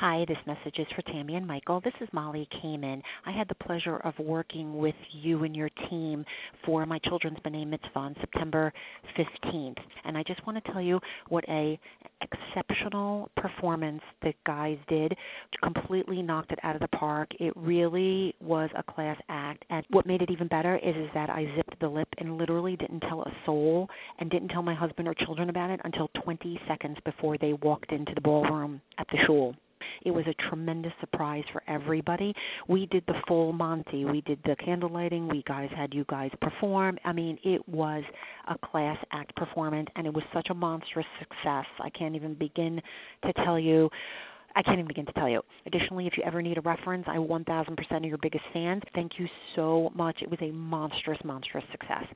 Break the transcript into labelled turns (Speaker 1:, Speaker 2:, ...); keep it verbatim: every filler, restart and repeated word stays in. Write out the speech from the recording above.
Speaker 1: Hi, this message is for Tammy and Michael. This is Molly Kamen. I had the pleasure of working with you and your team for my children's B'nai Mitzvah on September fifteenth. And I just want to tell you what a exceptional performance the guys did. Completely knocked it out of the park. It really was a class act. And what made it even better is, is that I zipped the lip and literally didn't tell a soul and didn't tell my husband or children about it until twenty seconds before they walked into the ballroom at the shul. It was a tremendous surprise for everybody. We did the full Monty. We did the candle lighting. We guys had you guys perform. I mean, it was a class act performance, and it was such a monstrous success. I can't even begin to tell you. I can't even begin to tell you. Additionally, if you ever need a reference, I one thousand percent are your biggest fans. Thank you so much. It was a monstrous, monstrous success.